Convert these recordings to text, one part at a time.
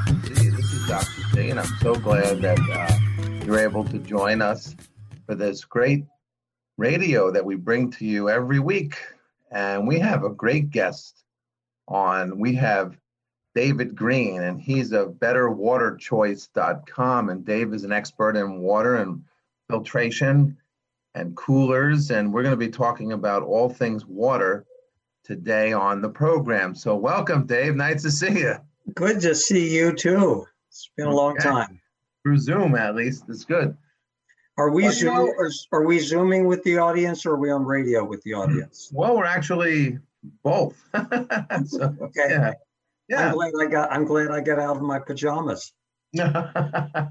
Z. This is Dr. Z, and I'm so glad that you're able to join us for this great radio that we bring to you every week. And we have a great guest on. We have David Green, and he's of BetterWaterChoice.com. And Dave is an expert in water and filtration and coolers. And we're going to be talking about all things water today on the program. So welcome, Dave. Nice to see you. Good to see you too. It's been a long time. Through Zoom, at least. It's good. Are we Zooming with the audience, or are we on radio with the audience? Well, we're actually both. So, okay. Yeah. I'm glad I got out of my pajamas. Yeah.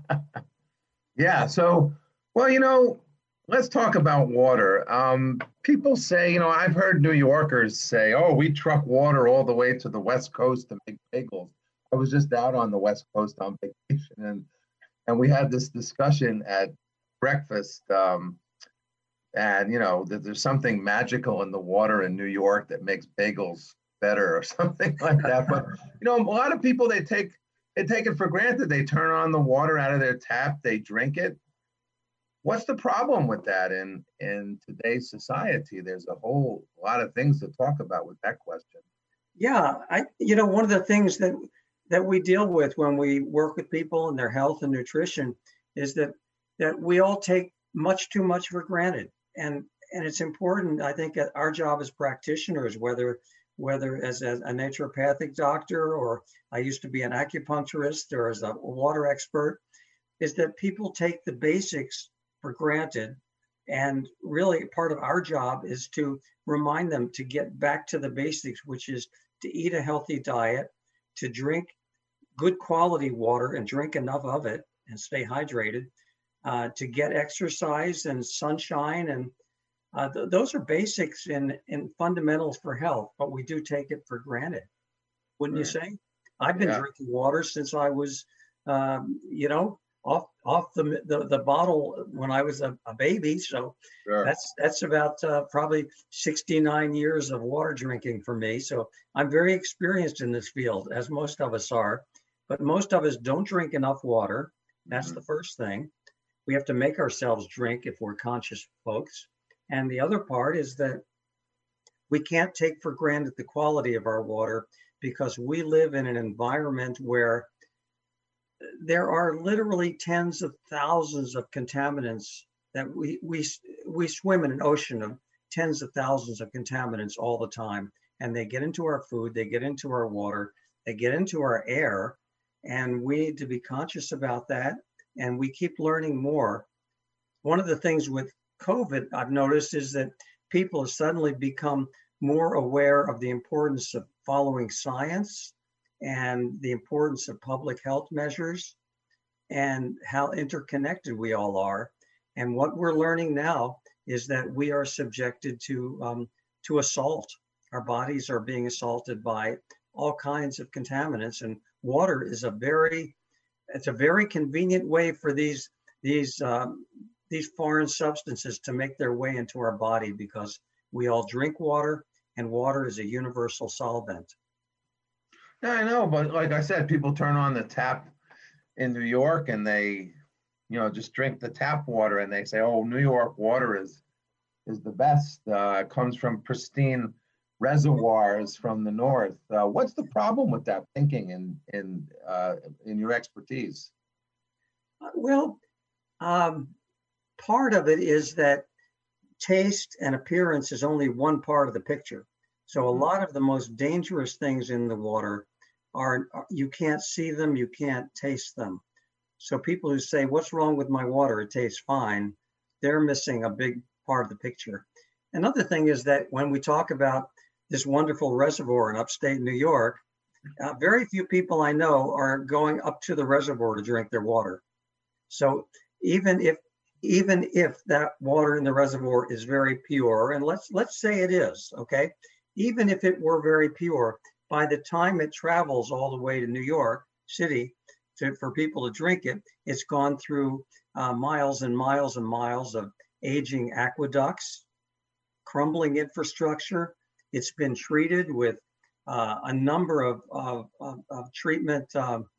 So, well, let's talk about water. People say, I've heard New Yorkers say, "Oh, we truck water all the way to the West Coast to make bagels." I was just out on the West Coast on vacation, and we had this discussion at breakfast. And that there's something magical in the water in New York that makes bagels better or something like that. But a lot of people they take it for granted. They turn on the water out of their tap, they drink it. What's the problem with that in today's society? There's a whole lot of things to talk about with that question. Yeah, one of the things that we deal with when we work with people and their health and nutrition is that we all take much too much for granted. And it's important, I think, at our job as practitioners, whether as a naturopathic doctor, or I used to be an acupuncturist, or as a water expert, is that people take the basics for granted. And really part of our job is to remind them to get back to the basics, which is to eat a healthy diet, to drink good quality water and drink enough of it and stay hydrated, to get exercise and sunshine. And those are basics and fundamentals for health, but we do take it for granted. Wouldn't you say? I've been drinking water since I was, off the bottle when I was a baby. So that's about probably 69 years of water drinking for me. So I'm very experienced in this field, as most of us are, but most of us don't drink enough water. That's the first thing. We have to make ourselves drink if we're conscious folks. And the other part is that we can't take for granted the quality of our water, because we live in an environment where there are literally tens of thousands of contaminants that we swim in an ocean of tens of thousands of contaminants all the time. And they get into our food, they get into our water, they get into our air, and we need to be conscious about that. And we keep learning more. One of the things with COVID I've noticed is that people have suddenly become more aware of the importance of following science and the importance of public health measures and how interconnected we all are. And what we're learning now is that we are subjected to assault. Our bodies are being assaulted by all kinds of contaminants, and water is a very convenient way for these foreign substances to make their way into our body, because we all drink water, and water is a universal solvent. Yeah, I know, but like I said, people turn on the tap in New York and they, just drink the tap water, and they say, "Oh, New York water is the best. It comes from pristine reservoirs from the north." What's the problem with that thinking in your expertise? Well, part of it is that taste and appearance is only one part of the picture. So a lot of the most dangerous things in the water are you can't see them, you can't taste them. So people who say, "What's wrong with my water? It tastes fine," they're missing a big part of the picture. Another thing is that when we talk about this wonderful reservoir in upstate New York, very few people I know are going up to the reservoir to drink their water. So even if that water in the reservoir is very pure, and let's say it is, okay, even if it were very pure, by the time it travels all the way to New York City for people to drink it, it's gone through miles and miles and miles of aging aqueducts, crumbling infrastructure. It's been treated with a number of treatment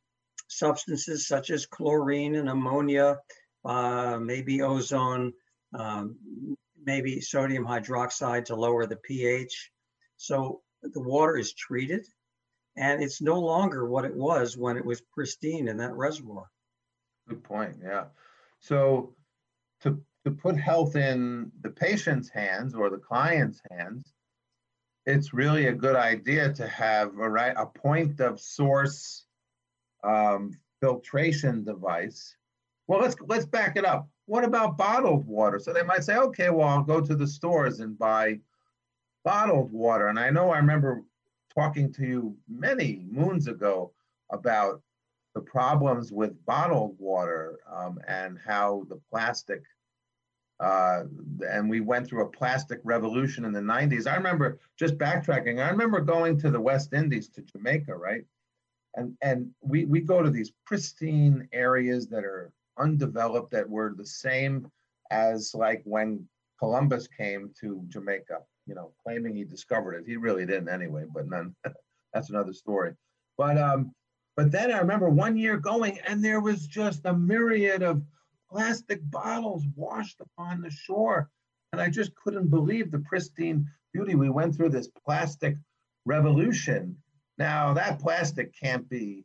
substances such as chlorine and ammonia, maybe ozone, um, maybe sodium hydroxide to lower the pH. So the water is treated, and it's no longer what it was when it was pristine in that reservoir. Good point. Yeah. So to put health in the patient's hands or the client's hands, it's really a good idea to have a point of source filtration device. Well, let's back it up. What about bottled water? So they might say, okay, well, I'll go to the stores and buy bottled water. And I know I remember talking to you many moons ago about the problems with bottled water and how the plastic, and we went through a plastic revolution in the 90s. I remember, just backtracking, I remember going to the West Indies, to Jamaica, right? And we go to these pristine areas that are undeveloped, that were the same as like when Columbus came to Jamaica, claiming he discovered it. He really didn't anyway, but that's another story. But then I remember one year going, and there was just a myriad of plastic bottles washed upon the shore. And I just couldn't believe the pristine beauty. We went through this plastic revolution. Now that plastic can't be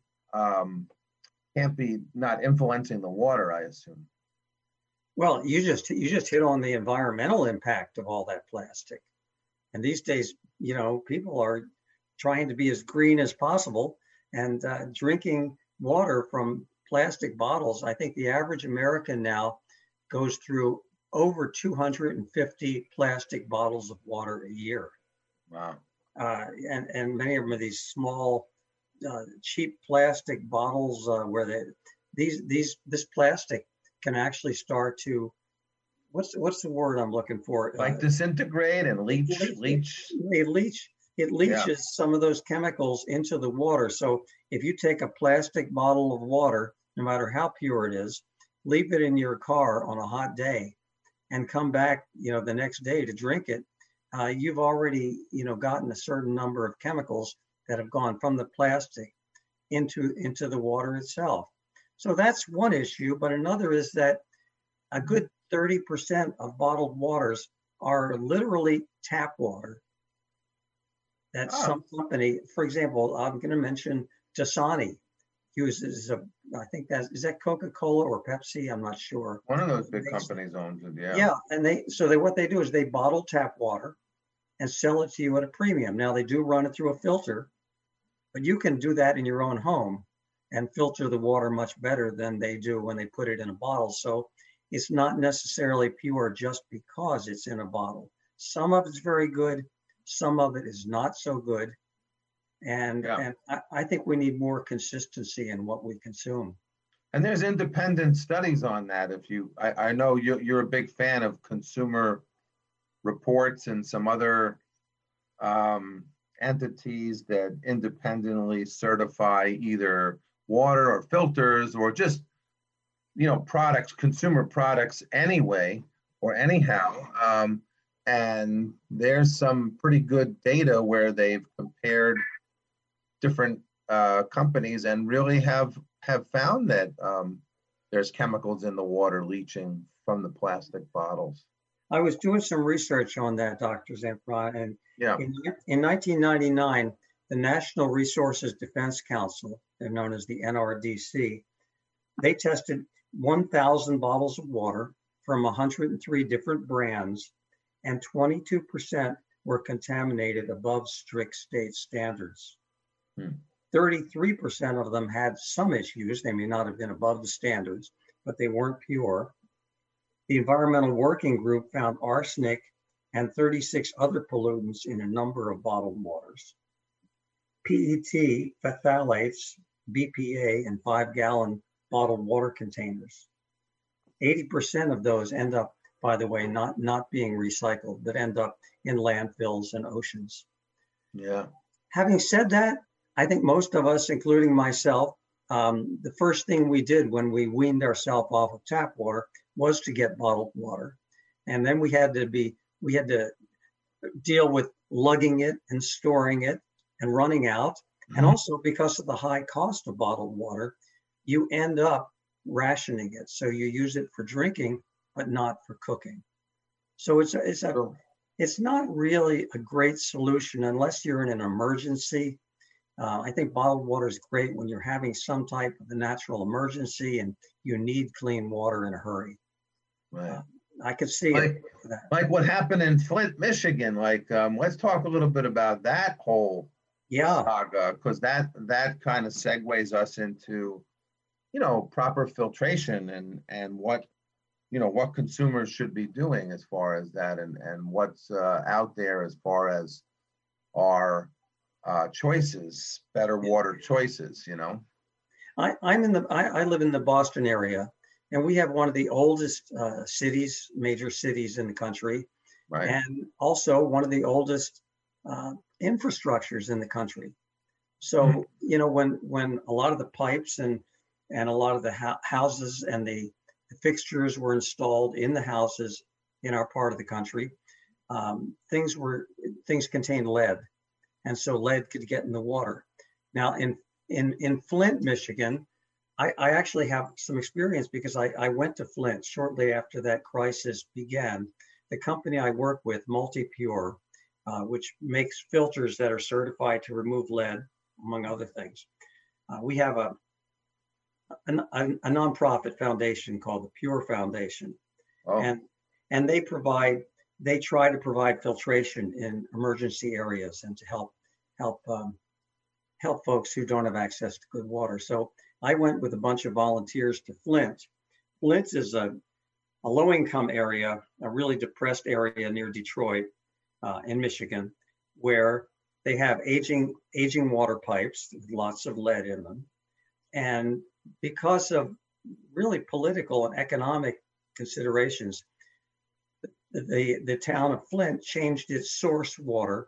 not influencing the water, I assume. Well, you just hit on the environmental impact of all that plastic. And these days, people are trying to be as green as possible, and drinking water from plastic bottles. I think the average American now goes through over 250 plastic bottles of water a year. Wow. And many of them are these small, cheap plastic bottles where this plastic can actually start to, what's the word I'm looking for? Like disintegrate and leach. It leaches some of those chemicals into the water. So if you take a plastic bottle of water, no matter how pure it is, leave it in your car on a hot day, and come back, the next day to drink it, you've already, gotten a certain number of chemicals that have gone from the plastic into the water itself. So that's one issue. But another is that a good 30% of bottled waters are literally tap water. That some company, for example, I'm going to mention Dasani uses I think is that Coca-Cola or Pepsi? I'm not sure. One of those big companies owns it, yeah. Yeah, and what they do is they bottle tap water and sell it to you at a premium. Now they do run it through a filter, but you can do that in your own home and filter the water much better than they do when they put it in a bottle. So it's not necessarily pure just because it's in a bottle. Some of it's very good. Some of it is not so good. And I think we need more consistency in what we consume. And there's independent studies on that. I know you're a big fan of Consumer Reports and some other entities that independently certify either water or filters or just, products, consumer products anyway, or anyhow. And there's some pretty good data where they've compared different companies and really have found that there's chemicals in the water leaching from the plastic bottles. I was doing some research on that, Dr. Zanfra, and in 1999, the National Resources Defense Council, they're known as the NRDC, they tested 1,000 bottles of water from 103 different brands, and 22% were contaminated above strict state standards. 33% of them had some issues. They may not have been above the standards, but they weren't pure. The Environmental Working Group found arsenic and 36 other pollutants in a number of bottled waters. PET, phthalates, BPA in 5-gallon bottled water containers. 80% of those end up, by the way, not being recycled, but end up in landfills and oceans. Yeah. Having said that, I think most of us, including myself, the first thing we did when we weaned ourselves off of tap water was to get bottled water. And then we had to deal with lugging it and storing it and running out. And also because of the high cost of bottled water, you end up rationing it. So you use it for drinking, but not for cooking. So it's not really a great solution unless you're in an emergency. I think bottled water is great when you're having some type of a natural emergency and you need clean water in a hurry. Right. I could see it. Like what happened in Flint, Michigan. Let's talk a little bit about that whole saga, because that kind of segues us into, proper filtration and what consumers should be doing as far as that, and what's out there as far as our choices, better water choices. I live in the Boston area, and we have one of the oldest major cities in the country, right, and also one of the oldest infrastructures in the country. So when a lot of the pipes and a lot of the houses and the fixtures were installed in the houses in our part of the country, things contained lead, and so lead could get in the water. Now in Flint, Michigan, I actually have some experience because I went to Flint shortly after that crisis began. The company I work with, MultiPure, which makes filters that are certified to remove lead, among other things. We have a nonprofit foundation called the Pure Foundation, and they try to provide filtration in emergency areas and to help folks who don't have access to good water. So I went with a bunch of volunteers to Flint. Flint is a low-income area, a really depressed area near Detroit, in Michigan, where they have aging water pipes with lots of lead in them. And because of really political and economic considerations, the town of Flint changed its source water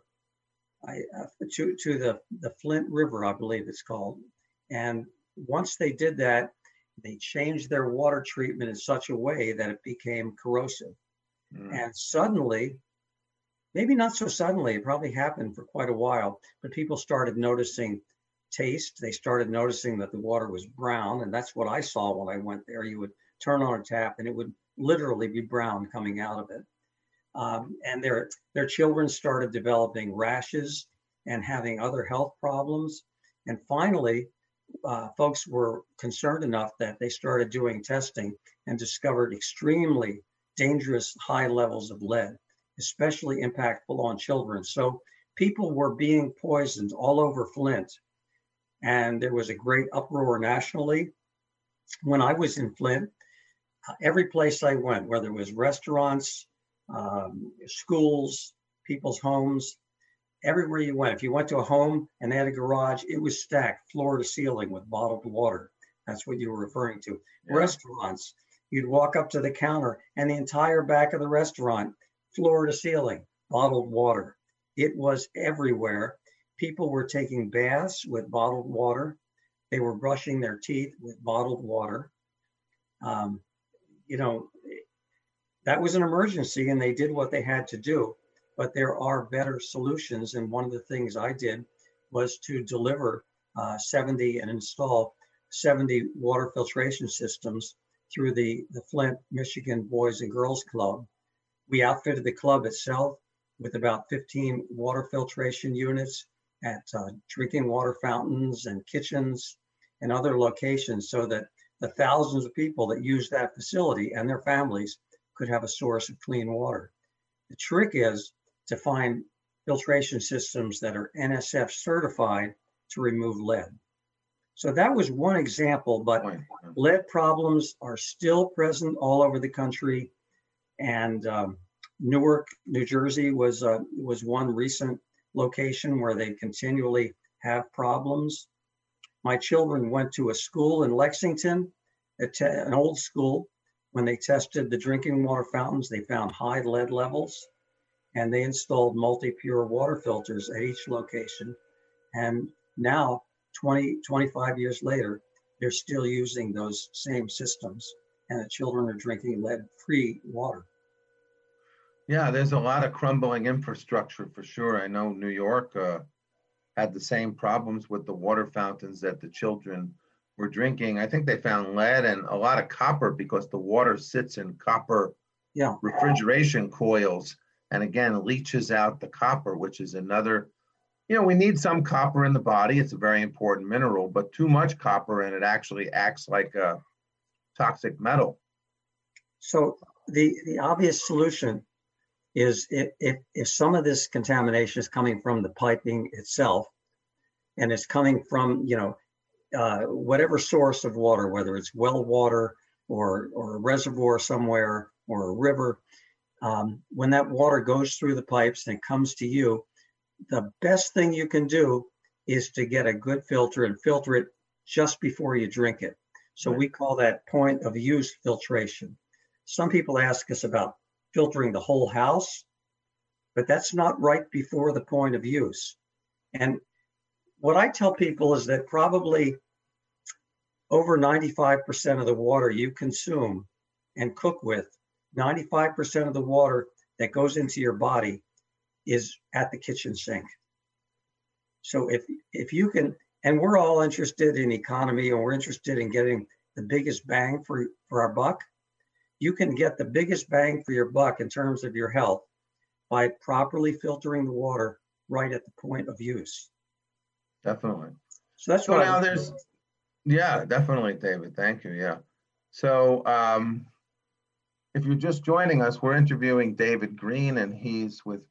to the Flint River, I believe it's called. And once they did that, they changed their water treatment in such a way that it became corrosive. And suddenly, maybe not so suddenly, it probably happened for quite a while, but people started noticing taste. They started noticing that the water was brown, and that's what I saw when I went there. You would turn on a tap and it would literally be brown coming out of it. And their children started developing rashes and having other health problems. And finally, folks were concerned enough that they started doing testing and discovered extremely dangerous high levels of lead, especially impactful on children. So people were being poisoned all over Flint. And there was a great uproar nationally. When I was in Flint, every place I went, whether it was restaurants, schools, people's homes, everywhere you went, if you went to a home and they had a garage, it was stacked floor to ceiling with bottled water. That's what you were referring to. Yeah. Restaurants, you'd walk up to the counter and the entire back of the restaurant, floor to ceiling, bottled water. It was everywhere. People were taking baths with bottled water. They were brushing their teeth with bottled water. That was an emergency and they did what they had to do, but there are better solutions. And one of the things I did was to deliver 70 and install 70 water filtration systems through the Flint, Michigan Boys and Girls Club. We outfitted the club itself with about 15 water filtration units at drinking water fountains and kitchens and other locations so that the thousands of people that use that facility and their families could have a source of clean water. The trick is to find filtration systems that are NSF certified to remove lead. So that was one example, but lead problems are still present all over the country. And Newark, New Jersey was one recent location where they continually have problems. My children went to a school in Lexington, an old school. When they tested the drinking water fountains, they found high lead levels, and they installed MultiPure water filters at each location. And now, 25 years later, they're still using those same systems, and the children are drinking lead-free water. Yeah, there's a lot of crumbling infrastructure for sure. I know New York had the same problems with the water fountains that the children we're drinking, I think they found lead and a lot of copper because the water sits in copper Yeah. refrigeration coils and again leaches out the copper, which is another, we need some copper in the body. It's a very important mineral, but too much copper and it actually acts like a toxic metal. So the obvious solution is if some of this contamination is coming from the piping itself, and it's coming from, whatever source of water, whether it's well water or a reservoir somewhere or a river, when that water goes through the pipes and it comes to you, the best thing you can do is to get a good filter and filter it just before you drink it. So we call that point of use filtration. Some people ask us about filtering the whole house, but that's not right before the point of use. And what I tell people is that probably over 95% of the water you consume and cook with, 95% of the water that goes into your body is at the kitchen sink. So if you can, and we're all interested in economy and we're interested in getting the biggest bang for our buck, you can get the biggest bang for your buck in terms of your health by properly filtering the water right at the point of use. Definitely. So that's So what now yeah, definitely, David. Thank you. Yeah. So if you're just joining us, we're interviewing David Green, and he's with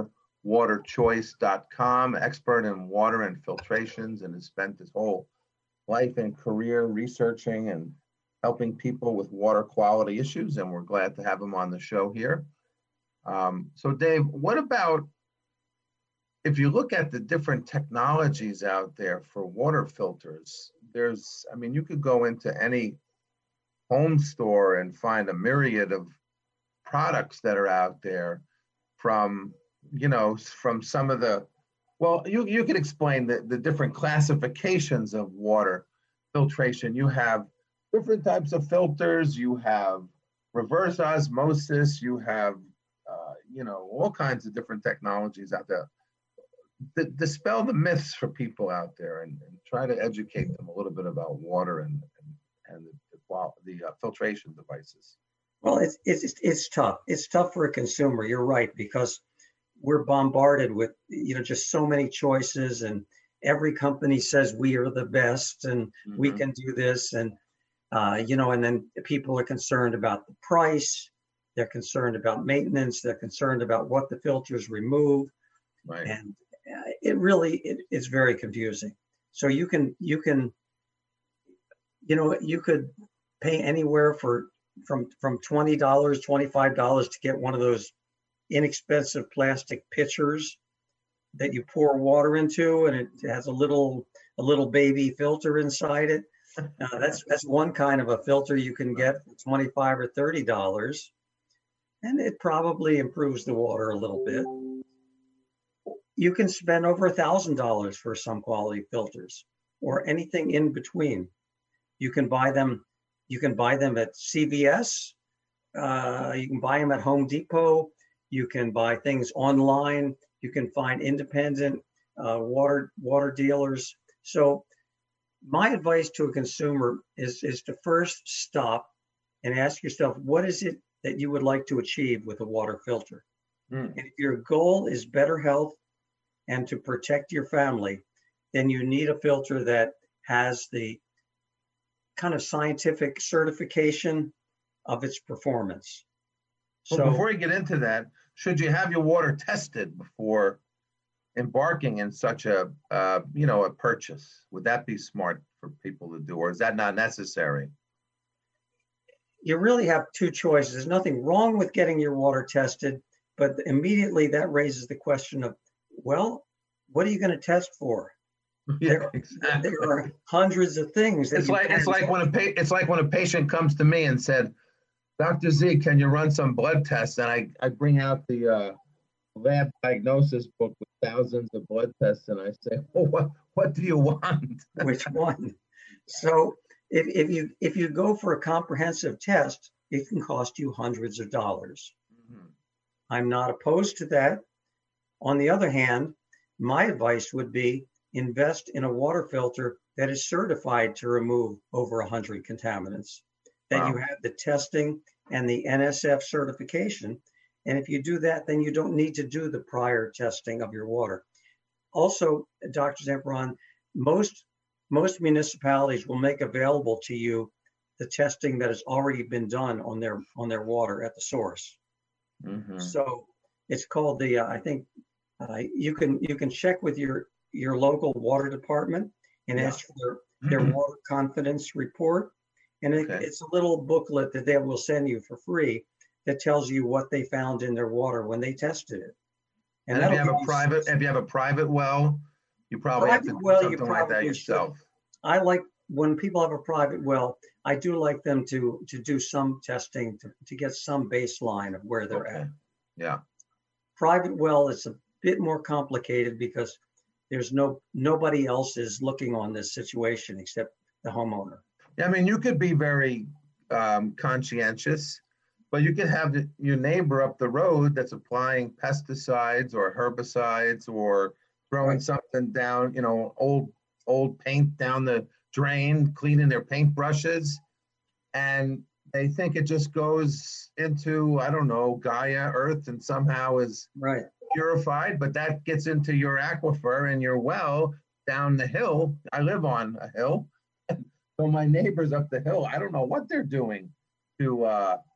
BetterWaterChoice.com, expert in water and filtrations, and has spent his whole life and career researching and helping people with water quality issues. And we're glad to have him on the show here. So Dave, what about, if you look at the different technologies out there for water filters, you could go into any home store and find a myriad of products that are out there from some of the, well, you could explain the different classifications of water filtration. You have different types of filters, you have reverse osmosis, you have, all kinds of different technologies out there. Dispel the myths for people out there and try to educate them a little bit about water and the filtration devices. Well, it's tough. It's tough for a consumer. You're right, because we're bombarded with just so many choices, and every company says we are the best and we can do this, and and then people are concerned about the price. They're concerned about maintenance. They're concerned about what the filters remove, right. And it's very confusing. So you could pay anywhere from $20, $25 to get one of those inexpensive plastic pitchers that you pour water into, and it has a little baby filter inside it. That's one kind of a filter you can get for $25 or $30, and it probably improves the water a little bit. You can spend over $1,000 for some quality filters, or anything in between. You can buy them at CVS. You can buy them at Home Depot. You can buy things online. You can find independent water dealers. So my advice to a consumer is to first stop and ask yourself, what is it that you would like to achieve with a water filter? And if your goal is better health and to protect your family, then you need a filter that has the kind of scientific certification of its performance. Well, before you get into that, should you have your water tested before embarking in such a purchase? Would that be smart for people to do, or is that not necessary? You really have two choices. There's nothing wrong with getting your water tested, but immediately that raises the question of, well, what are you going to test for? Yeah, exactly. There are hundreds of things. It's like when a patient comes to me and said, "Dr. Z, can you run some blood tests?" And I bring out the lab diagnosis book with thousands of blood tests, and I say, "Oh, what do you want?" Which one? So if you go for a comprehensive test, it can cost you hundreds of dollars. I'm not opposed to that. On the other hand, my advice would be invest in a water filter that is certified to remove over 100 contaminants, that you Wow. have the testing and the NSF certification. And if you do that, then you don't need to do the prior testing of your water. Also, Dr. Zamperon, most municipalities will make available to you the testing that has already been done on their water at the source. Hmm. So it's called the I think you can check with your local water department and Yeah. ask for their water confidence report, and Okay. it's a little booklet that they will send you for free that tells you what they found in their water when they tested it. And And if you that'll have give a you private, if you have a private well, you probably have to private do well. You something like that probably should. yourself. I like when people have a private well. I do like them to do some testing to get some baseline of where they're Okay. at. Yeah. Private well is a bit more complicated because there's nobody else is looking on this situation except the homeowner. Yeah, I mean, you could be very conscientious, but you could have your neighbor up the road that's applying pesticides or herbicides or throwing Right. something down, old paint down the drain, cleaning their paintbrushes, and they think it just goes into, I don't know, Gaia, Earth, and somehow is Right. purified, but that gets into your aquifer and your well down the hill. I live on a hill. So my neighbors up the hill, I don't know what they're doing to,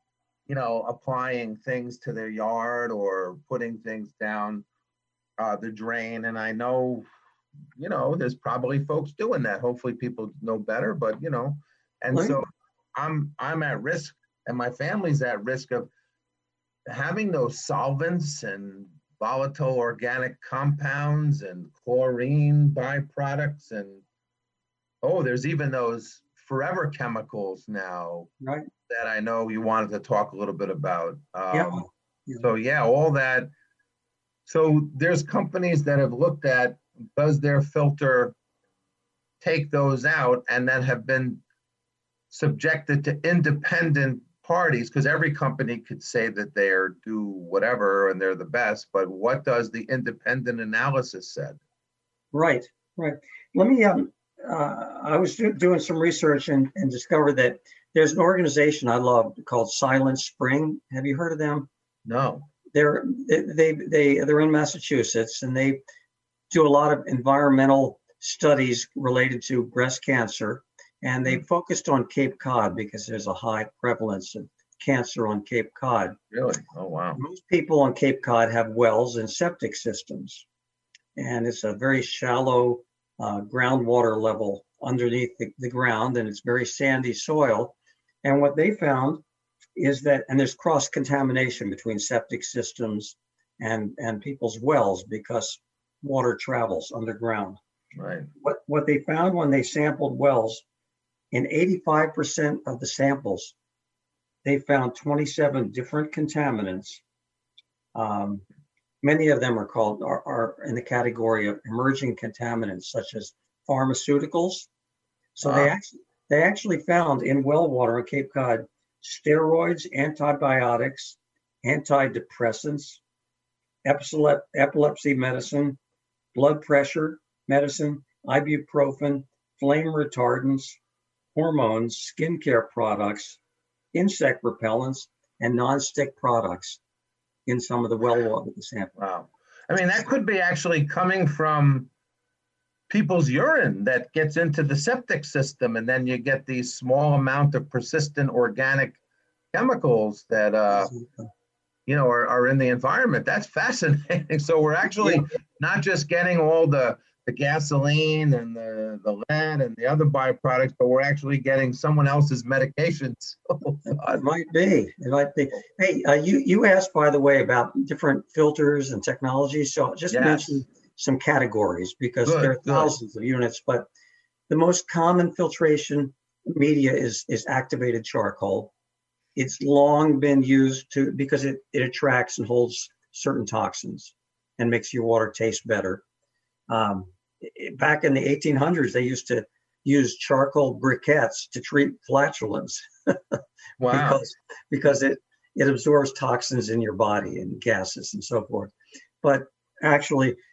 applying things to their yard or putting things down the drain. And I know, there's probably folks doing that. Hopefully people know better, but and Let so me, I'm at risk, and my family's at risk of having those solvents and volatile organic compounds and chlorine byproducts, and there's even those forever chemicals now right. that I know you wanted to talk a little bit about. Yeah. Yeah. So yeah, all that. So there's companies that have looked at, does their filter take those out, and then have been subjected to independent parties, because every company could say that they're do whatever and they're the best, but what does the independent analysis said? Right. Right. Let me. I was doing some research and discovered that there's an organization I love called Silent Spring. Have you heard of them? No. They're in Massachusetts, and they do a lot of environmental studies related to breast cancer, and they focused on Cape Cod because there's a high prevalence of cancer on Cape Cod. Really? Oh, wow. Most people on Cape Cod have wells and septic systems, and it's a very shallow groundwater level underneath the ground, and it's very sandy soil. And what they found is that, and there's cross-contamination between septic systems and people's wells because water travels underground. Right. What they found when they sampled wells, in 85% of the samples, they found 27 different contaminants. Many of them are in the category of emerging contaminants, such as pharmaceuticals. So they actually found in well water on Cape Cod steroids, antibiotics, antidepressants, epilepsy medicine, blood pressure medicine, ibuprofen, flame retardants, hormones, skincare products, insect repellents, and non-stick products in some of the well water sample. Wow. I mean, that could be actually coming from people's urine that gets into the septic system, and then you get these small amount of persistent organic chemicals that are in the environment. That's fascinating. So we're actually not just getting all the gasoline and the lead and the other byproducts, but we're actually getting someone else's medications. It might be. Hey, you asked, by the way, about different filters and technologies. So just mention some categories because there are thousands of units, but the most common filtration media is activated charcoal. It's long been used because it attracts and holds certain toxins and makes your water taste better. Back in the 1800s, they used to use charcoal briquettes to treat flatulence. Wow. because it absorbs toxins in your body and gases and so forth. But actually,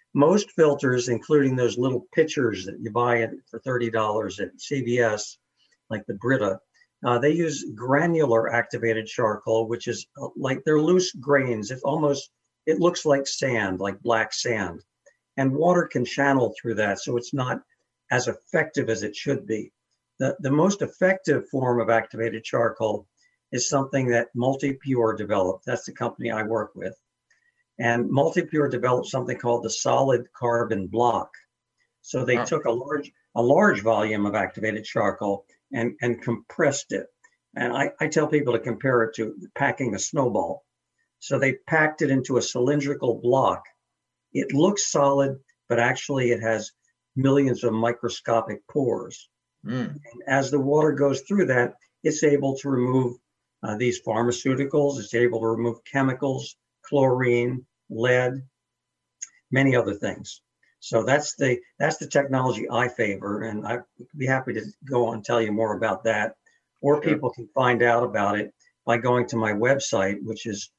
Most filters, including those little pitchers that you buy for $30 at CVS, like the Brita, they use granular activated charcoal, which is like they're loose grains. It looks like sand, like black sand. And water can channel through that, so it's not as effective as it should be. The most effective form of activated charcoal is something that Multipure developed. That's the company I work with. And Multipure developed something called the solid carbon block. So they took a large volume of activated charcoal and compressed it. And I tell people to compare it to packing a snowball. So they packed it into a cylindrical block. It looks solid, but actually it has millions of microscopic pores. And as the water goes through that, it's able to remove these pharmaceuticals. It's able to remove chemicals, chlorine, lead, many other things. So that's the technology I favor, and I'd be happy to go on and tell you more about that. Or people can find out about it by going to my website, which is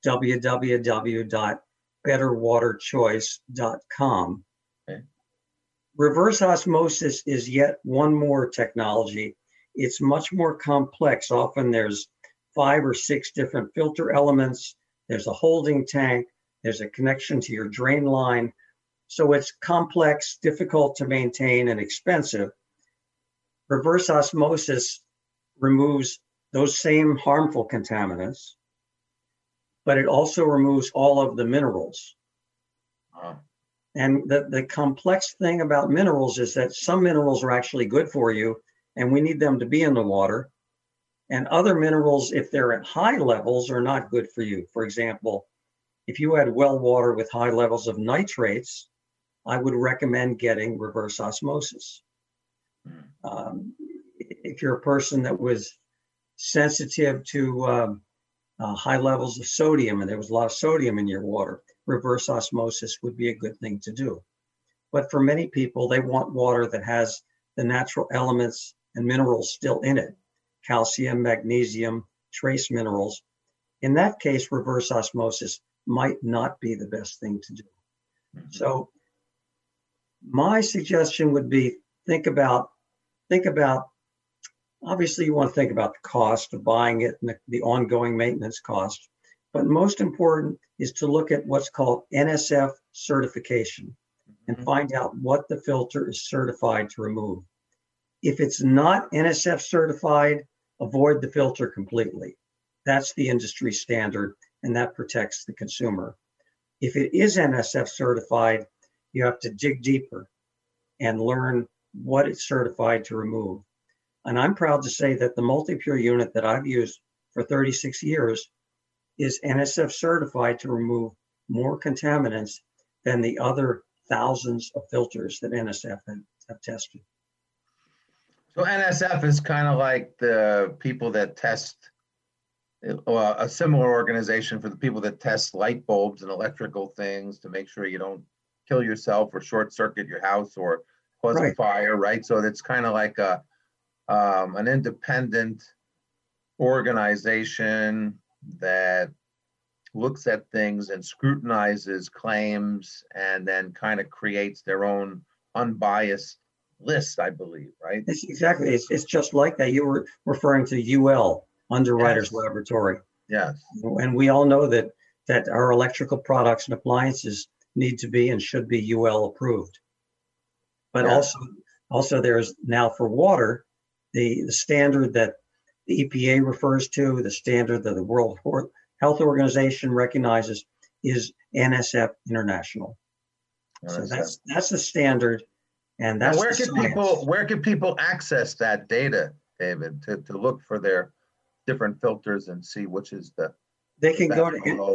www.betterwaterchoice.com. Okay. Reverse osmosis is yet one more technology. It's much more complex. Often there's 5 or 6 different filter elements. There's a holding tank. There's a connection to your drain line. So it's complex, difficult to maintain, and expensive. Reverse osmosis removes those same harmful contaminants, but it also removes all of the minerals. And the complex thing about minerals is that some minerals are actually good for you, and we need them to be in the water. And other minerals, if they're at high levels, are not good for you. For example, if you had well water with high levels of nitrates, I would recommend getting reverse osmosis. If you're a person that was sensitive to high levels of sodium and there was a lot of sodium in your water, reverse osmosis would be a good thing to do. But for many people, they want water that has the natural elements and minerals still in it, calcium, magnesium, trace minerals. In that case, reverse osmosis might not be the best thing to do. So my suggestion would be think about, obviously you want to think about the cost of buying it and the ongoing maintenance cost, but most important is to look at what's called NSF certification and find out what the filter is certified to remove. If it's not NSF certified, avoid the filter completely. That's the industry standard, and that protects the consumer. If it is NSF certified, you have to dig deeper and learn what it's certified to remove. And I'm proud to say that the Multipure unit that I've used for 36 years is NSF certified to remove more contaminants than the other thousands of filters that NSF have tested. So NSF is kind of like the people that test, a similar organization for the people that test light bulbs and electrical things to make sure you don't kill yourself or short circuit your house or cause a fire, right? So it's kind of like an independent organization that looks at things and scrutinizes claims and then kind of creates their own unbiased list, I believe, right? It's exactly. It's just like that. You were referring to UL, Underwriters Laboratory. Yes. And we all know that our electrical products and appliances need to be and should be UL approved. But also there's now for water, the standard that the EPA refers to, the standard that the World Health Organization recognizes is NSF International. So that's the standard. And that's where can people access that data, David, to look for their different filters and see which is they can go to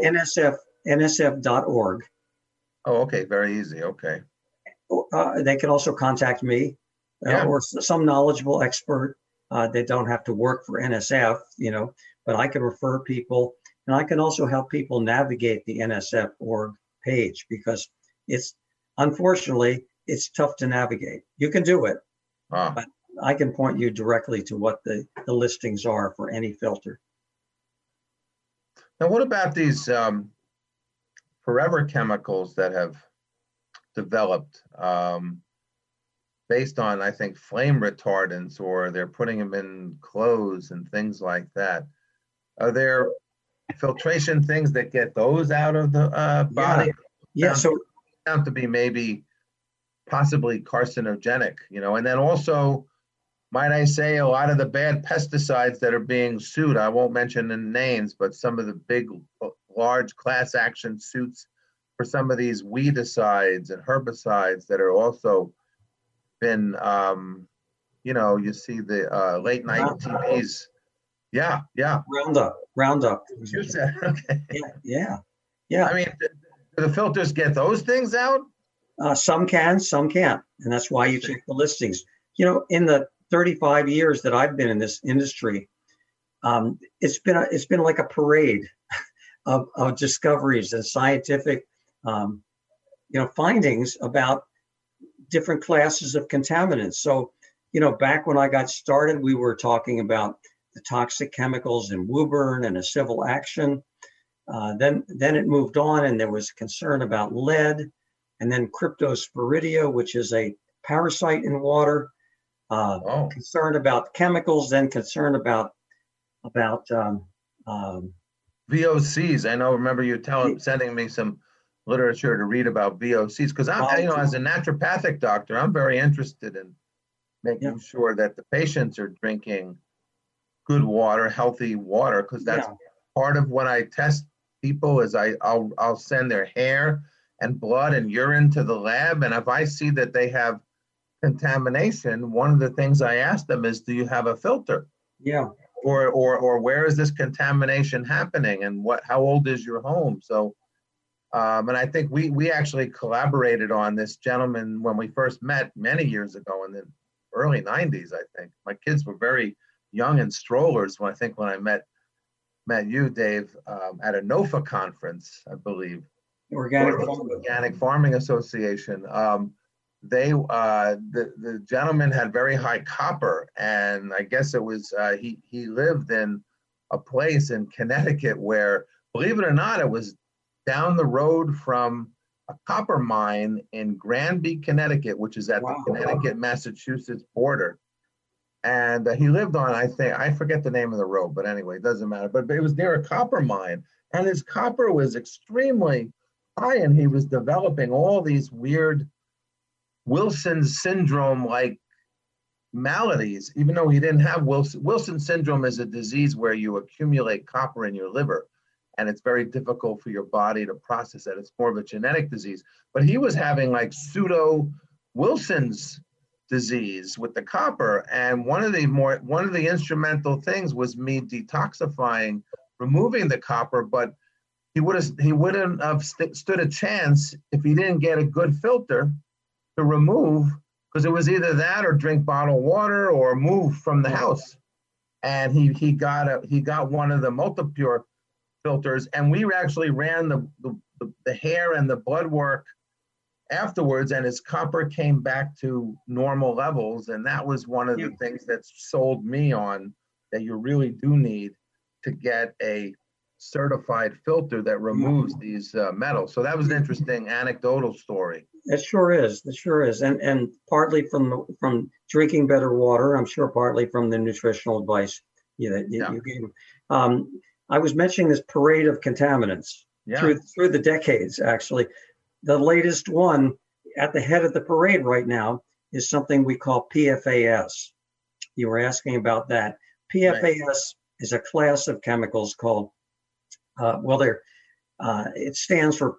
nsf.org. Oh, okay, very easy. Okay. They can also contact me or some knowledgeable expert. They don't have to work for NSF, but I can refer people, and I can also help people navigate the NSF.org page because unfortunately, it's tough to navigate. You can do it, but I can point you directly to what the listings are for any filter. Now, what about these forever chemicals that have developed based on, I think, flame retardants, or they're putting them in clothes and things like that. Are there filtration things that get those out of the body? Yeah. So Found to be maybe possibly carcinogenic, and then also, might I say, a lot of the bad pesticides that are being sued, I won't mention the names, but some of the big, large class action suits for some of these weedicides and herbicides that are also been, you see the late night TVs. Yeah. Roundup. You said, okay. Yeah. I mean, do the filters get those things out? Some can, some can't. And that's why you check the listings. In the 35 years that I've been in this industry, it's been like a parade of discoveries and scientific, findings about different classes of contaminants. So, back when I got started, we were talking about the toxic chemicals in Woburn and a civil action. Then it moved on, and there was concern about lead, and then cryptosporidia, which is a parasite in water. Concern about chemicals, then concern about VOCs. I know. Remember you sending me some literature to read about VOCs, because I'm, as a naturopathic doctor, I'm very interested in making sure that the patients are drinking good water, healthy water, because that's part of what I test people. Is I'll send their hair and blood and urine to the lab, and if I see that they have contamination, one of the things I ask them is, do you have a filter? Yeah. Or where is this contamination happening, and how old is your home? So, and I think we actually collaborated on this gentleman when we first met many years ago in the early 90s, I think. My kids were very young in strollers when I met you, Dave, at a NOFA conference, I believe. Organic Farming Association. The gentleman had very high copper, and I guess it was he lived in a place in Connecticut where, believe it or not, it was down the road from a copper mine in Granby, Connecticut, which is at the Connecticut-Massachusetts border. And he lived on, I forget the name of the road, but anyway, it doesn't matter. But it was near a copper mine, and his copper was extremely high, and he was developing all these weird Wilson's syndrome-like maladies, even though he didn't have Wilson's syndrome is a disease where you accumulate copper in your liver, and it's very difficult for your body to process it. It's more of a genetic disease. But he was having like pseudo Wilson's disease with the copper, and one of the instrumental things was me detoxifying, removing the copper. But he wouldn't have stood a chance if he didn't get a good filter to remove, because it was either that or drink bottled water or move from the house. And he got one of the Multipure filters, and we actually ran the hair and the blood work afterwards, and his copper came back to normal levels. And that was one of the things that sold me on that you really do need to get a certified filter that removes these metals. So that was an interesting anecdotal story. It sure is. And partly from drinking better water, I'm sure partly from the nutritional advice you gave. I was mentioning this parade of contaminants through the decades, actually. The latest one at the head of the parade right now is something we call PFAS. You were asking about that. PFAS is a class of chemicals called, it stands for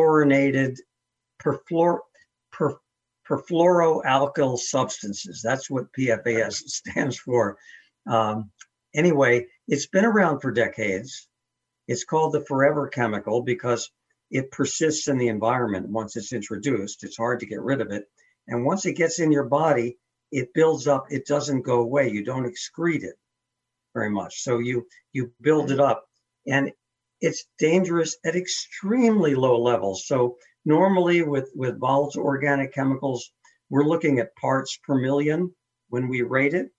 perfluoroalkyl substances. That's what PFAS stands for. Anyway, it's been around for decades. It's called the forever chemical because it persists in the environment. Once it's introduced, it's hard to get rid of it. And once it gets in your body, it builds up. It doesn't go away. You don't excrete it very much. So you build it up. And it's dangerous at extremely low levels. So normally with volatile organic chemicals, we're looking at parts per million when we rate it.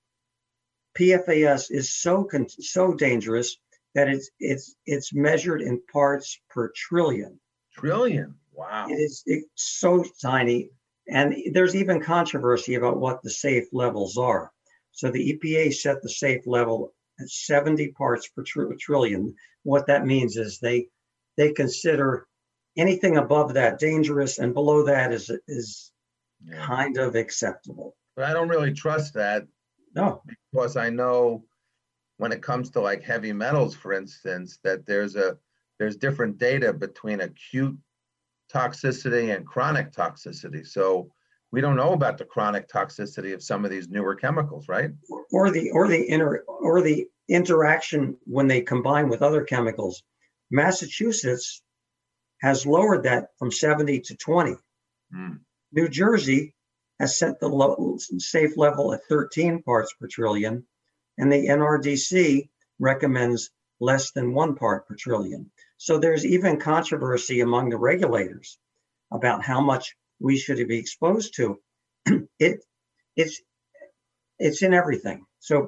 PFAS is so dangerous that it's measured in parts per trillion. Trillion? Wow. Wow. It's so tiny. And there's even controversy about what the safe levels are. So the EPA set the safe level at 70 parts per trillion. What that means is they consider anything above that dangerous, and below that is kind of acceptable. But I don't really trust that. No. Because I know when it comes to like heavy metals, for instance, that there's different data between acute toxicity and chronic toxicity. So we don't know about the chronic toxicity of some of these newer chemicals, right? Or the interaction when they combine with other chemicals. Massachusetts has lowered that from 70 to 20. New Jersey has set the safe level at 13 parts per trillion, and the NRDC recommends less than 1 part per trillion. So there's even controversy among the regulators about how much we should be exposed to. It's in everything. So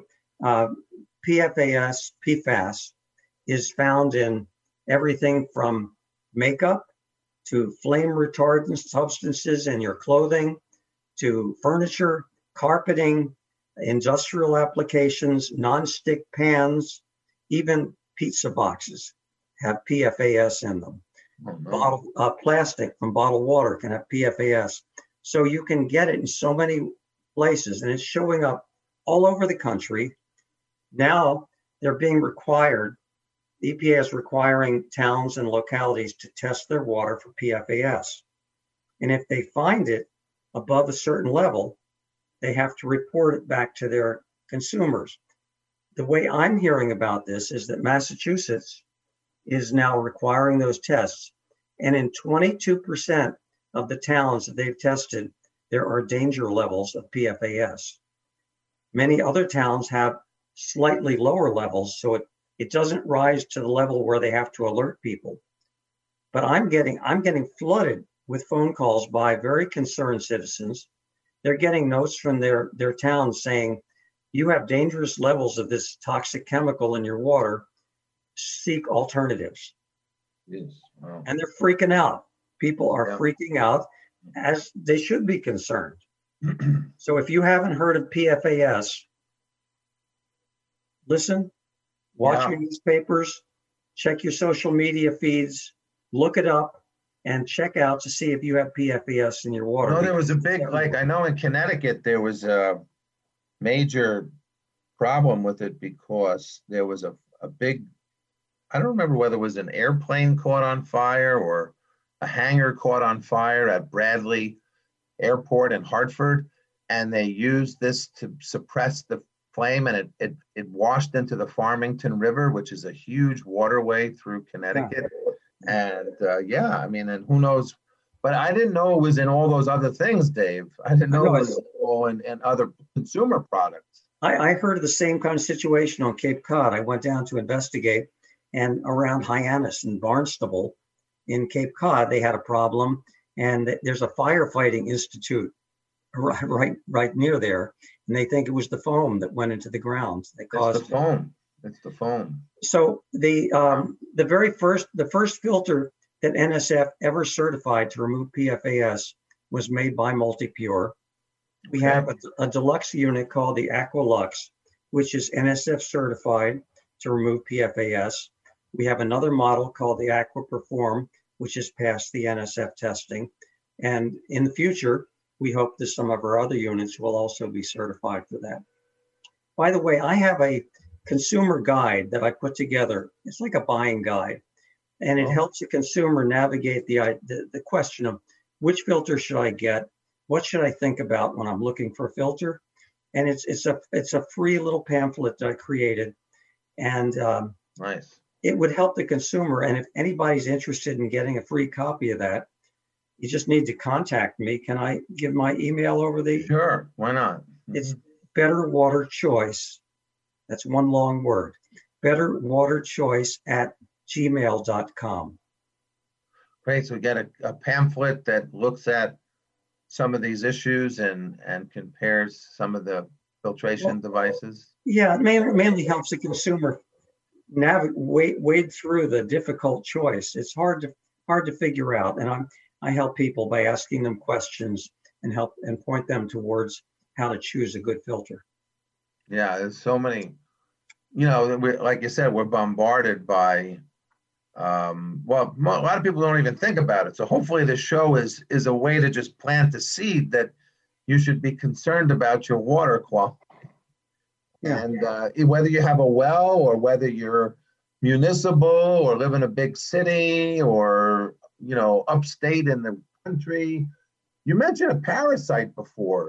PFAS is found in everything from makeup to flame retardant substances in your clothing, to furniture, carpeting, industrial applications, non-stick pans, even pizza boxes have PFAS in them. Plastic from bottled water can have PFAS. So you can get it in so many places, and it's showing up all over the country. Now they're being required, the EPA is requiring towns and localities to test their water for PFAS. And if they find it above a certain level, they have to report it back to their consumers. The way I'm hearing about this is that Massachusetts is now requiring those tests. And in 22% of the towns that they've tested, there are danger levels of PFAS. Many other towns have slightly lower levels, so it doesn't rise to the level where they have to alert people. But I'm getting flooded with phone calls by very concerned citizens. They're getting notes from their towns saying, you have dangerous levels of this toxic chemical in your water, seek alternatives. Yes. Wow. And they're freaking out. People are freaking out, as they should be concerned. So if you haven't heard of PFAS, listen, watch your newspapers, check your social media feeds, look it up, and check out to see if you have PFAS in your water. No, there was a big, I know in Connecticut, there was a major problem with it because there was a big, I don't remember whether it was an airplane caught on fire or a hangar caught on fire at Bradley Airport in Hartford. And they used this to suppress the flame, and it washed into the Farmington River, which is a huge waterway through Connecticut. And I mean, and who knows, but I didn't know it was in all those other things, Dave. I didn't know it was all in other consumer products. I heard of the same kind of situation on Cape Cod. I went down to investigate, and around Hyannis and Barnstable in Cape Cod, they had a problem, and there's a firefighting institute right near there, and they think it was the foam that went into the ground that caused the foam. It's the foam. So the first filter that NSF ever certified to remove PFAS was made by Multipure. We have a deluxe unit called the Aqualux, which is NSF certified to remove PFAS. We have another model called the AquaPerform, which has passed the NSF testing. And in the future, we hope that some of our other units will also be certified for that. By the way, I have a consumer guide that I put together. It's like a buying guide, and it helps the consumer navigate the question of which filter should I get, what should I think about when I'm looking for a filter, and it's a free little pamphlet that I created, and nice. It would help the consumer. And if anybody's interested in getting a free copy of that, you just need to contact me. Can I give my email over the? Sure, why not? It's Better Water Choice. That's one long word. betterwaterchoice@gmail.com. Great. So we get a pamphlet that looks at some of these issues and compares some of the filtration devices. Yeah, it mainly helps the consumer wade through the difficult choice. It's hard to figure out. And I help people by asking them questions and help and point them towards how to choose a good filter. Yeah, there's so many, like you said, we're bombarded by, well, a lot of people don't even think about it. So hopefully the show is a way to just plant the seed that you should be concerned about your water quality. Yeah. And whether you have a well or whether you're municipal or live in a big city or, upstate in the country, you mentioned a parasite before,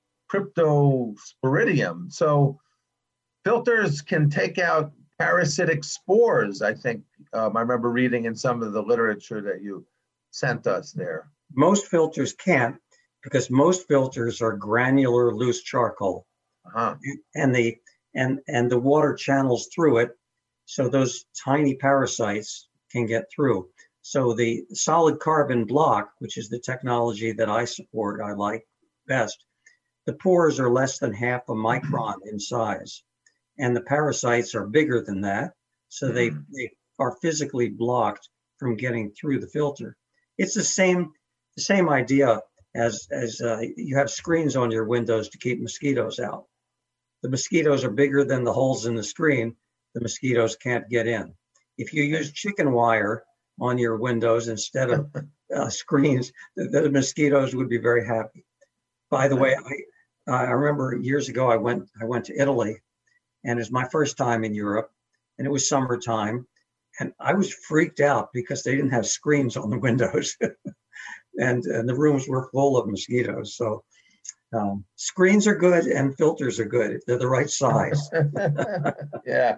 Cryptosporidium. So filters can take out parasitic spores, I think. I remember reading in some of the literature that you sent us there. Most filters can't, because most filters are granular loose charcoal. Uh-huh. And the water channels through it, so those tiny parasites can get through. So the solid carbon block, which is the technology that I support, I like best, the pores are less than half a micron in size, and the parasites are bigger than that, so they are physically blocked from getting through the filter. It's the same idea as you have screens on your windows to keep mosquitoes out. The mosquitoes are bigger than the holes in the screen. The mosquitoes can't get in. If you use chicken wire on your windows instead of screens, the mosquitoes would be very happy. By the way, I remember years ago I went to Italy, and it was my first time in Europe, and it was summertime, and I was freaked out because they didn't have screens on the windows, and the rooms were full of mosquitoes. So screens are good and filters are good if they're the right size. Yeah.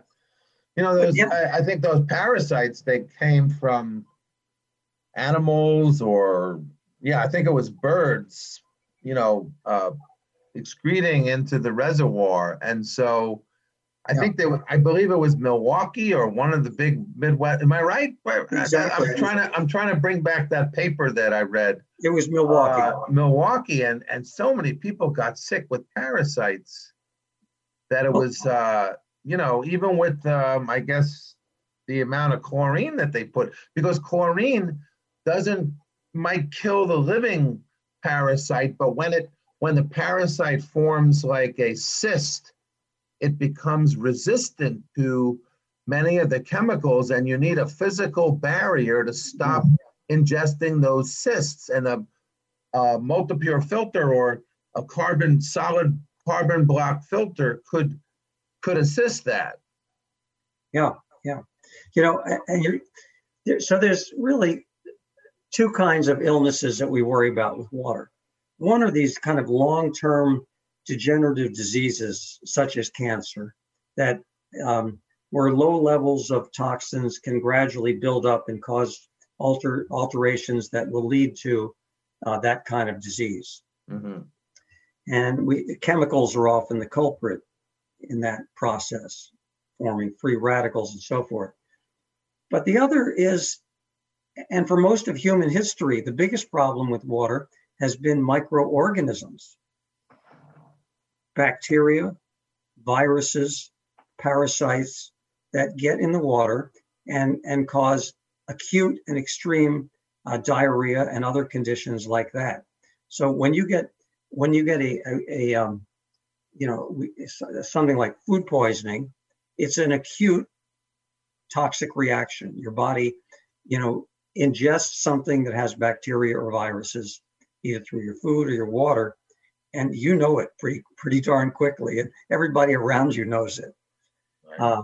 I think those parasites, they came from animals or, I think it was birds, excreting into the reservoir. And so I think I believe it was Milwaukee or one of the big Midwest. Am I right? Exactly. I'm trying to bring back that paper that I read. It was Milwaukee. Milwaukee, and so many people got sick with parasites that it was, even with, I guess, the amount of chlorine that they put, because chlorine might kill the living parasite, but when the parasite forms like a cyst, it becomes resistant to many of the chemicals, and you need a physical barrier to stop ingesting those cysts. And a multi-pure filter or a solid carbon block filter could assist that. Yeah. So there's really two kinds of illnesses that we worry about with water. One are these kind of long-term degenerative diseases, such as cancer, that where low levels of toxins can gradually build up and cause alterations that will lead to that kind of disease. Mm-hmm. And chemicals are often the culprit in that process, forming free radicals and so forth. But the other is, and for most of human history, the biggest problem with water has been microorganisms. Bacteria, viruses, parasites that get in the water and cause acute and extreme diarrhea and other conditions like that. So when you get something like food poisoning, it's an acute toxic reaction. Your body, ingests something that has bacteria or viruses, either through your food or your water, and it pretty darn quickly, and everybody around you knows it. Right.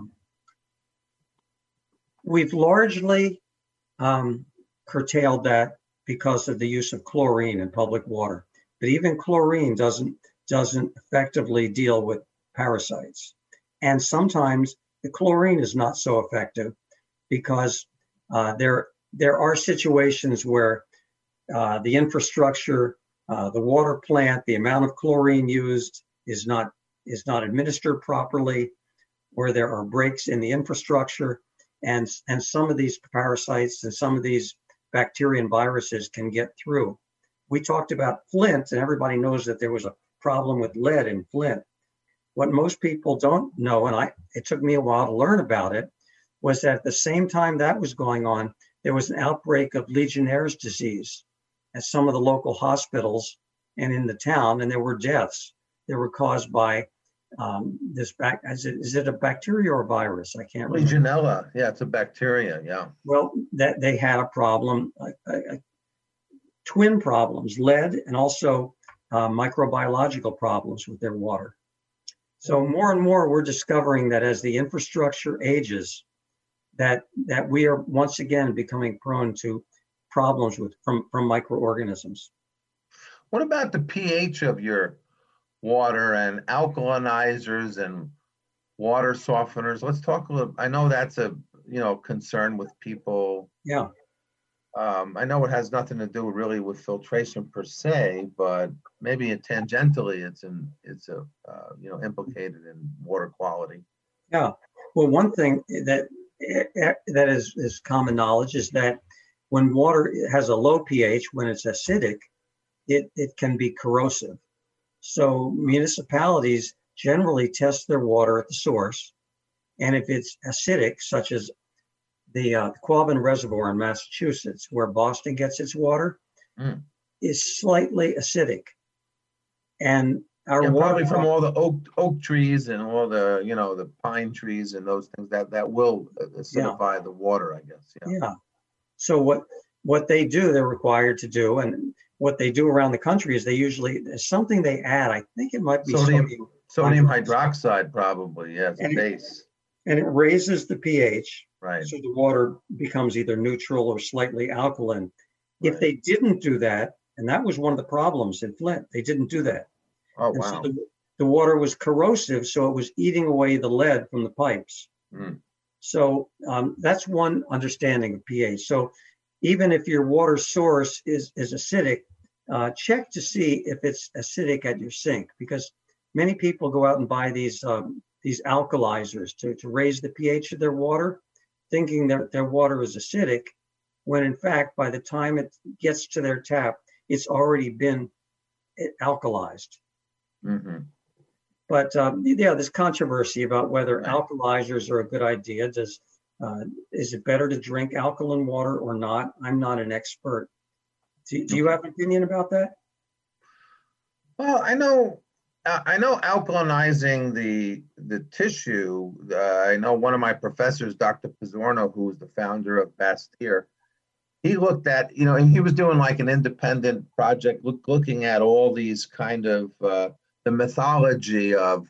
We've largely curtailed that because of the use of chlorine in public water, but even chlorine doesn't effectively deal with parasites. And sometimes the chlorine is not so effective because there are situations where the infrastructure, the water plant, the amount of chlorine used is not administered properly, where there are breaks in the infrastructure, and some of these parasites and some of these bacteria and viruses can get through. We talked about Flint, and everybody knows that there was a problem with lead in Flint. What most people don't know, and it took me a while to learn about it, was that at the same time that was going on, there was an outbreak of Legionnaire's disease at some of the local hospitals and in the town, and there were deaths that were caused by is it a bacteria or a virus? I can't remember. Legionella, yeah, it's a bacteria, yeah. Well, that they had a problem, twin problems, lead and also microbiological problems with their water. So more and more we're discovering that as the infrastructure ages, that we are once again becoming prone to problems from microorganisms. What about the pH of your water and alkalinizers and water softeners? Let's talk a little. I know that's a concern with people. Yeah. I know it has nothing to do really with filtration per se, but maybe tangentially it's implicated in water quality. Yeah. Well, one thing that is common knowledge is that when water has a low pH, when it's acidic, it can be corrosive. So municipalities generally test their water at the source, and if it's acidic, such as the Quabbin Reservoir in Massachusetts, where Boston gets its water, is slightly acidic. And our water, probably from all the oak trees and all the the pine trees and those things that will acidify the water, I guess. Yeah. So what they do, they're required to do, and what they do around the country is there's something they add. I think it might be sodium hydroxide, probably. Yeah, it's a base. And it raises the pH. Right. So the water becomes either neutral or slightly alkaline. Right. If they didn't do that, and that was one of the problems in Flint, they didn't do that. Oh, wow. So the water was corrosive, so it was eating away the lead from the pipes. So that's one understanding of pH. So even if your water source is acidic, check to see if it's acidic at your sink, because many people go out and buy these alkalizers to raise the pH of their water, thinking that their water is acidic, when in fact, by the time it gets to their tap, it's already been alkalized. Mm-hmm. But there's controversy about whether alkalizers are a good idea. Is it better to drink alkaline water or not? I'm not an expert. Do you have an opinion about that? Well, I know alkalinizing the tissue. I know one of my professors, Dr. Pizzorno, who was the founder of Bastyr, he looked at, and he was doing like an independent project looking at all these kind of the mythology of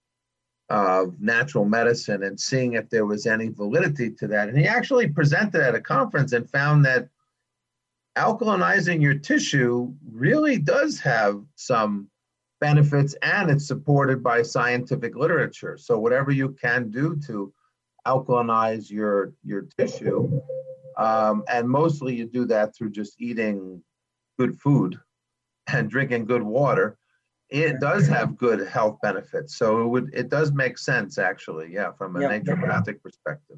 natural medicine and seeing if there was any validity to that. And he actually presented at a conference and found that alkalinizing your tissue really does have some benefits, and it's supported by scientific literature. So whatever you can do to alkalinize your tissue, and mostly you do that through just eating good food and drinking good water, it does have good health benefits. So it does make sense, actually, from a naturopathic perspective.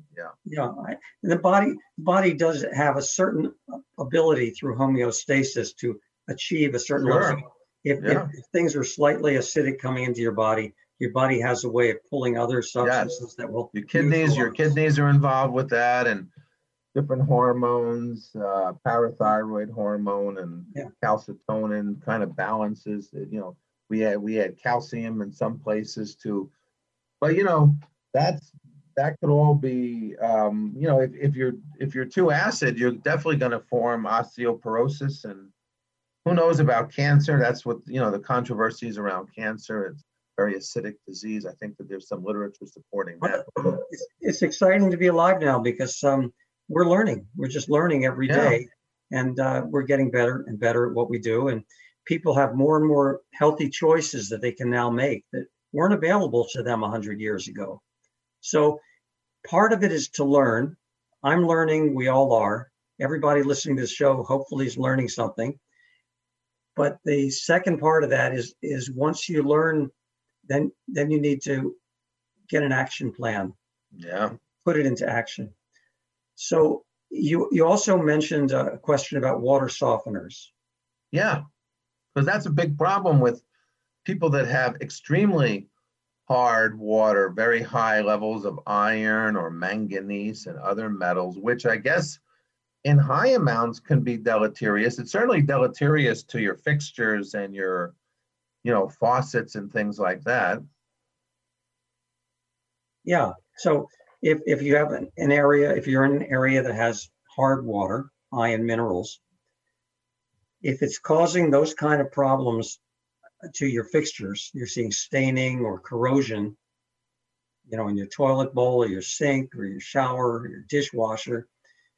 The body does have a certain ability through homeostasis to achieve a certain level. If things are slightly acidic coming into your body has a way of pulling other substances that will. Your kidneys are involved with that, and different hormones, parathyroid hormone and calcitonin kind of balances. We had calcium in some places too, but that could all be if you're too acid, you're definitely going to form osteoporosis, and who knows about cancer. That's what the controversies around cancer. It's very acidic disease. I think that there's some literature supporting that. It's exciting to be alive now because we're learning. We're just learning every day, and we're getting better and better at what we do. And people have more and more healthy choices that they can now make that weren't available to them 100 years ago. So part of it is to learn. I'm learning. We all are. Everybody listening to the show hopefully is learning something. But the second part of that is once you learn, then you need to get an action plan. Yeah. Put it into action. So you also mentioned a question about water softeners. Yeah, because that's a big problem with people that have extremely hard water, very high levels of iron or manganese and other metals, which I guess in high amounts can be deleterious. It's certainly deleterious to your fixtures and your, faucets and things like that. Yeah. So if you have an area, if you're in an area that has hard water, high in minerals, if it's causing those kind of problems to your fixtures, you're seeing staining or corrosion, in your toilet bowl or your sink or your shower or your dishwasher.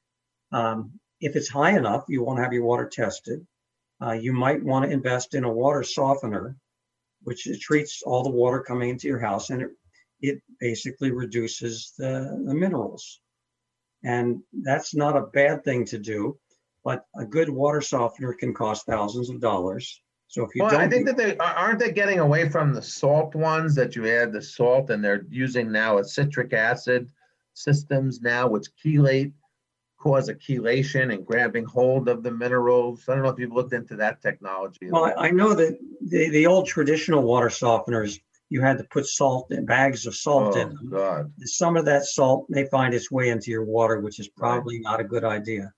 If it's high enough, you want to have your water tested. You might want to invest in a water softener, which treats all the water coming into your house, and it basically reduces the minerals. And that's not a bad thing to do, but a good water softener can cost thousands of dollars. So if you Well, don't, I think that aren't they getting away from the salt ones that you add the salt, and they're using now a citric acid systems now, which cause a chelation and grabbing hold of the minerals. I don't know if you've looked into that technology. Well, I know that the old traditional water softeners, you had to put salt in bags of salt in them. God. Some of that salt may find its way into your water, which is probably not a good idea.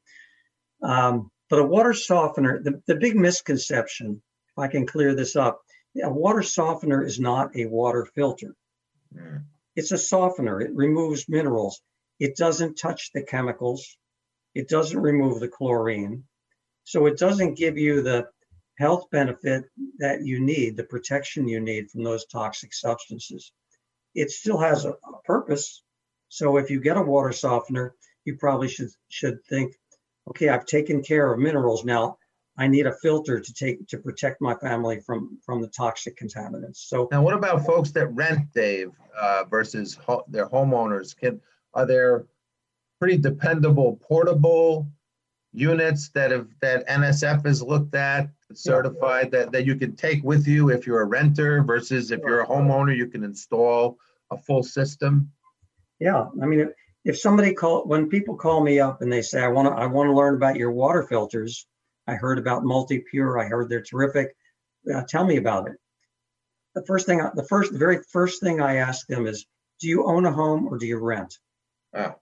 But a water softener, the big misconception, if I can clear this up, a water softener is not a water filter. Mm. It's a softener. It removes minerals. It doesn't touch the chemicals. It doesn't remove the chlorine. So it doesn't give you the health benefit that you need, the protection you need from those toxic substances. It still has a purpose. So if you get a water softener, you probably should think, okay, I've taken care of minerals. Now I need a filter to protect my family from the toxic contaminants. So now, what about folks that rent, Dave, versus their homeowners? Are there pretty dependable portable units that NSF has looked at, certified that you can take with you if you're a renter versus if you're a homeowner, you can install a full system? Yeah, I mean, when people call me up and they say, I want to learn about your water filters. I heard about Multi-Pure. I heard they're terrific. Tell me about it. The very first thing I ask them is, do you own a home or do you rent? Oh.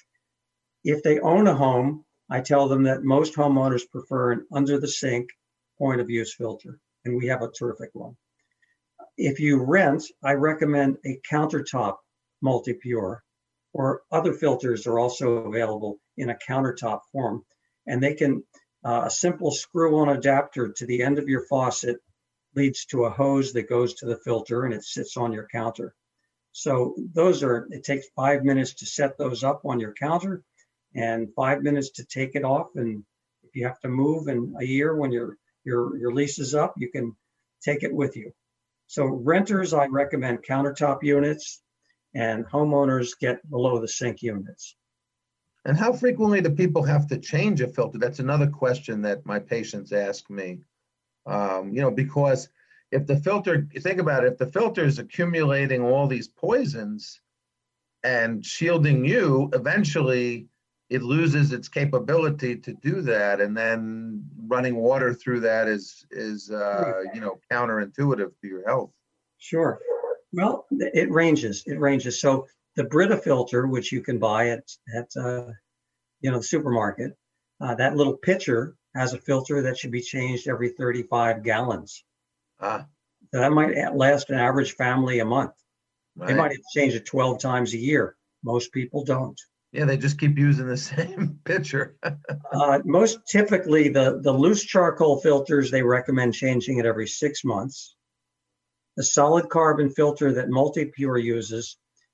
If they own a home, I tell them that most homeowners prefer an under the sink point of use filter, and we have a terrific one. If you rent, I recommend a countertop Multi-Pure, or other filters are also available in a countertop form, and they can a simple screw-on adapter to the end of your faucet leads to a hose that goes to the filter, and it sits on your counter. So it takes 5 minutes to set those up on your counter and 5 minutes to take it off. And if you have to move in a year when your lease is up, you can take it with you. So renters, I recommend countertop units, and homeowners get below the sink units. And how frequently do people have to change a filter? That's another question that my patients ask me. Because if the filter, think about it, if the filter is accumulating all these poisons and shielding you, eventually it loses its capability to do that. And then running water through that is counterintuitive to your health. Sure. Well, it ranges. So the Brita filter, which you can buy at the supermarket, that little pitcher has a filter that should be changed every 35 gallons. So that might last an average family a month. Right. They might have to change it 12 times a year. Most people don't. Yeah, they just keep using the same pitcher. Most typically, the loose charcoal filters, they recommend changing it every 6 months. The solid carbon filter that Multi-Pure uses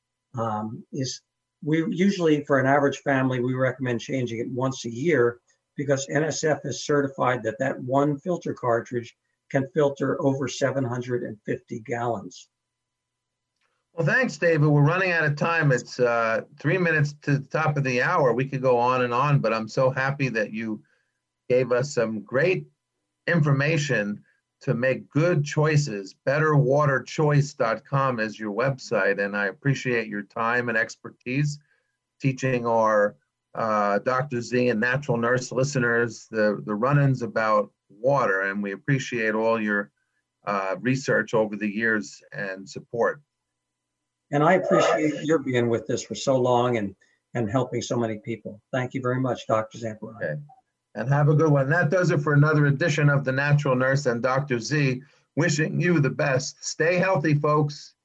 we usually, for an average family, we recommend changing it once a year because NSF has certified that one filter cartridge can filter over 750 gallons. Well, thanks, David. We're running out of time. It's 3 minutes to the top of the hour. We could go on and on, but I'm so happy that you gave us some great information to make good choices. Betterwaterchoice.com is your website, and I appreciate your time and expertise teaching our Dr. Z and Natural Nurse listeners the run-ins about water, and we appreciate all your research over the years and support. And I appreciate your being with us for so long and and helping so many people. Thank you very much, Dr. Zamperoni. Okay. And have a good one. That does it for another edition of The Natural Nurse and Dr. Z. Wishing you the best. Stay healthy, folks.